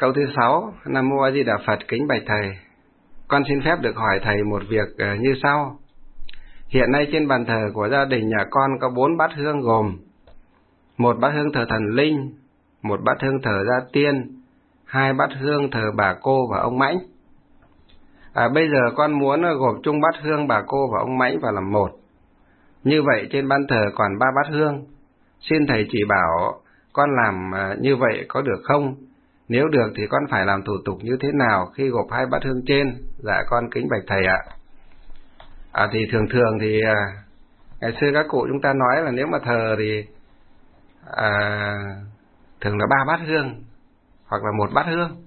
Câu thứ 6. Nam Mô A Di Đà Phật. Kính bạch thầy, con xin phép được hỏi thầy một việc như sau. Hiện nay trên bàn thờ của gia đình nhà con có 4 bát hương gồm: 1 bát hương thờ thần linh, 1 bát hương thờ gia tiên, 2 bát hương thờ bà cô và ông Mãnh. Bây giờ con muốn gộp chung bát hương bà cô và ông Mãnh vào làm một. Như vậy trên bàn thờ còn 3 bát hương. Xin thầy chỉ bảo con làm như vậy có được không? Nếu được thì con phải làm thủ tục như thế nào khi gộp 2 bát hương trên? Dạ con kính bạch thầy ạ. Thì thường thì ngày xưa các cụ chúng ta nói là nếu mà thờ thì thường là 3 bát hương hoặc là 1 bát hương.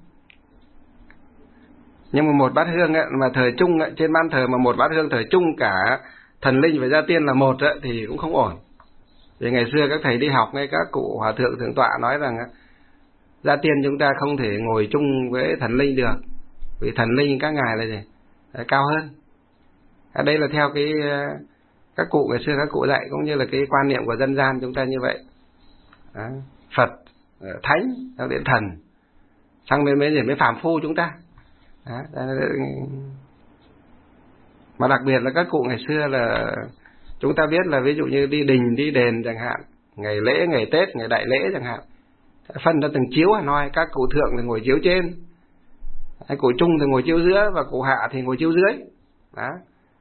Nhưng mà 1 bát hương ấy, mà thờ chung ấy, trên ban thờ mà 1 bát hương thờ chung cả thần linh và gia tiên là một ấy, thì cũng không ổn. Vì ngày xưa các thầy đi học ngay các cụ hòa thượng thượng tọa nói rằng gia tiên chúng ta không thể ngồi chung với thần linh được, vì thần linh các ngài là gì? Cao hơn. Đây là theo cái các cụ ngày xưa các cụ dạy, cũng như là cái quan niệm của dân gian chúng ta như vậy. Phật, thánh, sau đến thần, sang bên mới phàm phu chúng ta. Mà đặc biệt là các cụ ngày xưa là chúng ta biết là ví dụ như đi đình đi đền chẳng hạn, ngày lễ, ngày Tết, ngày đại lễ chẳng hạn, phân ra từng chiếu Hà Nội, các cụ thượng thì ngồi chiếu trên, cụ trung thì ngồi chiếu giữa, và cụ hạ thì ngồi chiếu dưới. Đó.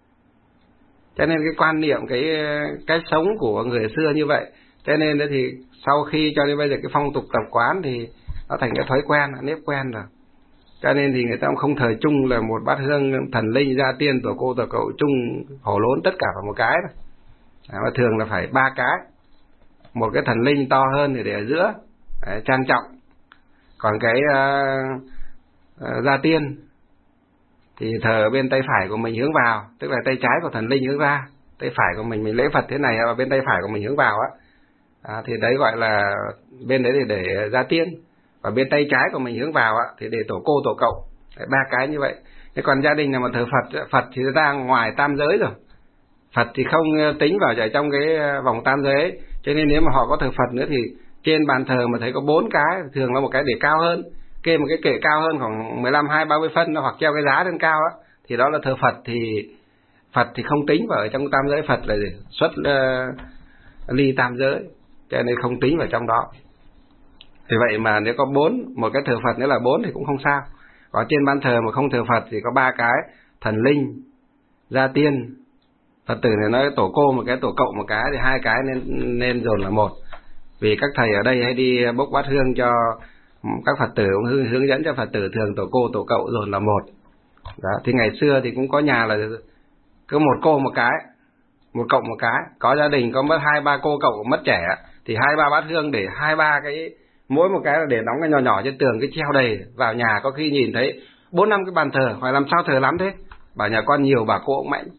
Cho nên cái quan niệm, cái cách sống của người xưa như vậy, cho nên thì sau khi cho đến bây giờ cái phong tục tập quán thì nó thành cái thói quen, nếp quen rồi. Cho nên thì người ta cũng không thờ chung là 1 bát hương thần linh, gia tiên, tổ cô, tổ cậu chung hổ lốn tất cả vào một cái này. Mà thường là phải 3 cái. Một cái thần linh to hơn thì để ở giữa, trang trọng. Còn cái gia tiên thì thờ bên tay phải của mình hướng vào, tức là tay trái của thần linh hướng ra, tay phải của mình lễ Phật thế này, và bên tay phải của mình hướng vào thì đấy gọi là bên đấy thì để gia tiên, và bên tay trái của mình hướng vào thì để tổ cô, tổ cậu. 3 cái như vậy. Thế còn gia đình nào mà thờ Phật thì ra ngoài tam giới rồi. Phật thì không tính vào trong cái vòng tam giới, cho nên nếu mà họ có thờ Phật nữa thì trên bàn thờ mà thấy có 4 cái, thường là một cái để cao hơn, kê một cái kệ cao hơn khoảng 15, 20, 30 phân, hoặc treo cái giá lên cao thì đó là thờ Phật. Thì Phật thì không tính vào trong tam giới. Phật là gì? Xuất ly tam giới, cho nên không tính vào trong đó. Vì vậy mà nếu có 4, một cái thờ Phật nữa là 4 thì cũng không sao. Còn trên ban thờ mà không thờ Phật thì có 3 cái: thần linh, gia tiên, Phật tử này nói tổ cô một cái, tổ cậu một cái, thì 2 cái nên dồn là một. Vì các thầy ở đây hay đi bốc bát hương cho các Phật tử, cũng hướng dẫn cho Phật tử thường tổ cô, tổ cậu dồn là một. Đó. Thì ngày xưa thì cũng có nhà là cứ 1 cô một cái, 1 cậu một cái. Có gia đình có mất 2, 3 cô cậu mất trẻ thì 2, 3 bát hương để 2, 3 cái, mỗi một cái là để đóng cái nhỏ nhỏ trên tường, cái treo đầy. Vào nhà có khi nhìn thấy 4, 5 cái bàn thờ, hỏi làm sao thờ lắm thế? Bảo nhà con nhiều bà cô ông Mãnh.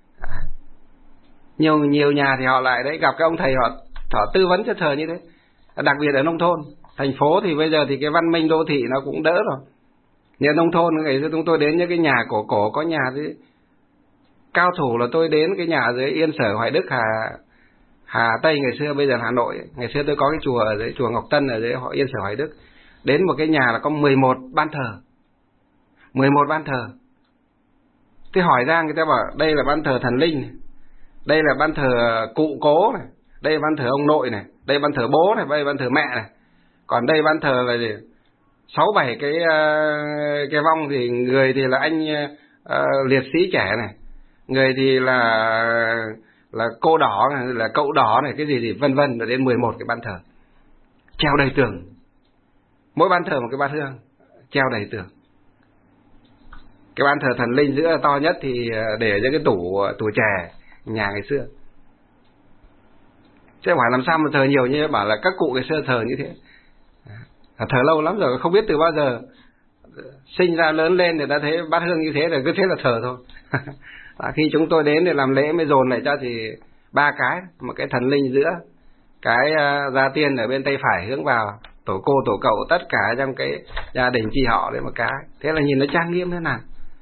Nhiều nhà thì họ lại đấy gặp cái ông thầy họ tư vấn cho thờ như thế. Đặc biệt ở nông thôn. Thành phố thì bây giờ thì cái văn minh đô thị nó cũng đỡ rồi. Nhưng nông thôn ngày xưa chúng tôi đến những cái nhà cổ có nhà thì cao thủ là tôi đến cái nhà dưới Yên Sở, Hoài Đức, Hà Tây ngày xưa, bây giờ Hà Nội. Ngày xưa tôi có cái chùa ở dưới chùa Ngọc Tân ở dưới Yên Sở, Hoài Đức. Đến một cái nhà là có 11 ban thờ. 11 ban thờ. Tôi hỏi ra, người ta bảo đây là ban thờ thần linh này, đây là ban thờ cụ cố này, đây là ban thờ ông nội này, đây là ban thờ bố này, đây là ban thờ mẹ này. Còn đây ban thờ là gì? 6, 7 cái vong, thì người thì là anh liệt sĩ trẻ này, người thì là cô đỏ này, là cậu đỏ này, cái gì vân vân, rồi đến 11 cái ban thờ treo đầy tường. Mỗi ban thờ một cái bát hương treo đầy tường. Cái ban thờ thần linh giữa to nhất thì để ở cái tủ chè nhà ngày xưa. Chứ phải làm sao mà thờ nhiều như bảo là các cụ ngày xưa thờ như thế. Thờ lâu lắm rồi, không biết từ bao giờ sinh ra lớn lên thì đã thấy bát hương như thế rồi, cứ thế là thờ thôi. Khi chúng tôi đến để làm lễ mới dồn lại cho thì 3 cái, một cái thần linh giữa, cái gia tiên ở bên tay phải hướng vào, tổ cô, tổ cậu tất cả trong cái gia đình chi họ đấy một cái. Thế là nhìn nó trang nghiêm thế nào.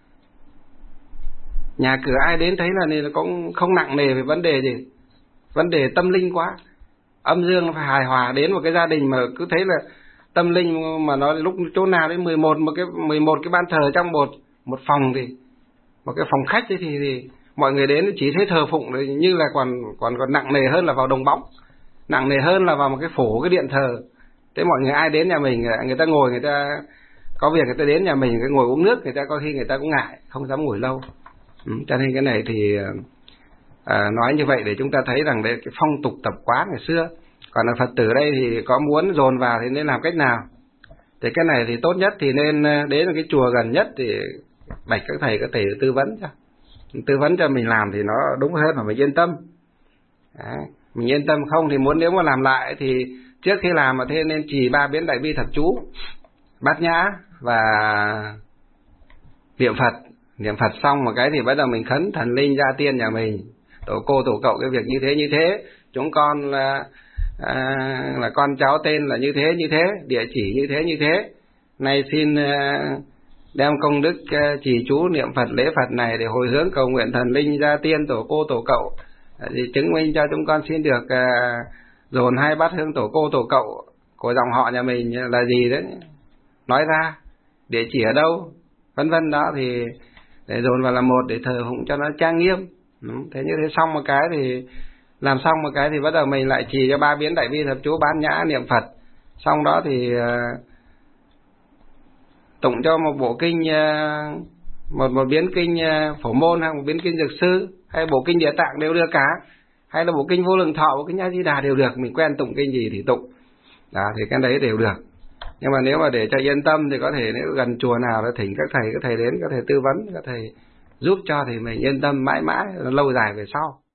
Nhà cửa ai đến thấy là nó cũng không nặng nề về vấn đề gì, vấn đề tâm linh quá. Âm dương nó phải hài hòa. Đến một cái gia đình mà cứ thấy là tâm linh mà nó lúc chỗ nào đến 11 cái ban thờ trong một phòng, thì một cái phòng khách ấy thì mọi người đến chỉ thấy thờ phụng như là còn nặng nề hơn là vào đồng bóng, nặng nề hơn là vào một cái phủ, cái điện thờ. Thế mọi người ai đến nhà mình, người ta ngồi, người ta có việc người ta đến nhà mình, người ngồi uống nước, người ta có khi người ta cũng ngại, không dám ngồi lâu. Cho nên cái này thì nói như vậy để chúng ta thấy rằng đấy cái phong tục tập quán ngày xưa. Còn là Phật tử đây thì có muốn dồn vào thì nên làm cách nào? Thì cái này thì tốt nhất thì nên đến cái chùa gần nhất thì bạch các thầy có thể tư vấn cho mình làm thì nó đúng hơn và mình yên tâm. Đấy, mình yên tâm. Không thì nếu mà làm lại thì trước khi làm mà thế nên trì 3 biến đại bi thập chú, bát nhã và niệm Phật xong một cái thì bắt đầu mình khấn thần linh gia tiên nhà mình, tổ cô tổ cậu cái việc như thế, chúng con là con cháu tên là như thế, địa chỉ như thế, nay xin đem công đức trì chú niệm Phật lễ Phật này để hồi hướng cầu nguyện thần linh gia tiên tổ cô tổ cậu thì chứng minh cho chúng con xin được dồn 2 bát hương tổ cô tổ cậu của dòng họ nhà mình là gì đấy, nói ra địa chỉ ở đâu vân vân đó, thì để dồn vào là một để thờ phụng cho nó trang nghiêm. Thế như thế xong một cái thì làm xong một cái thì bắt đầu mình lại trì cho 3 biến đại bi thập chú, bát nhã niệm Phật xong đó thì tụng cho một bộ kinh, một biến kinh Phổ Môn hay một biến kinh Dược Sư hay bộ kinh Địa Tạng đều được cả, hay là bộ kinh Vô Lượng Thọ, bộ kinh A Di Đà đều được, mình quen tụng kinh gì thì tụng đó, thì cái đấy đều được. Nhưng mà nếu mà để cho yên tâm thì có thể nếu gần chùa nào là thỉnh các thầy đến, có thể tư vấn, các thầy giúp cho thì mình yên tâm mãi mãi lâu dài về sau.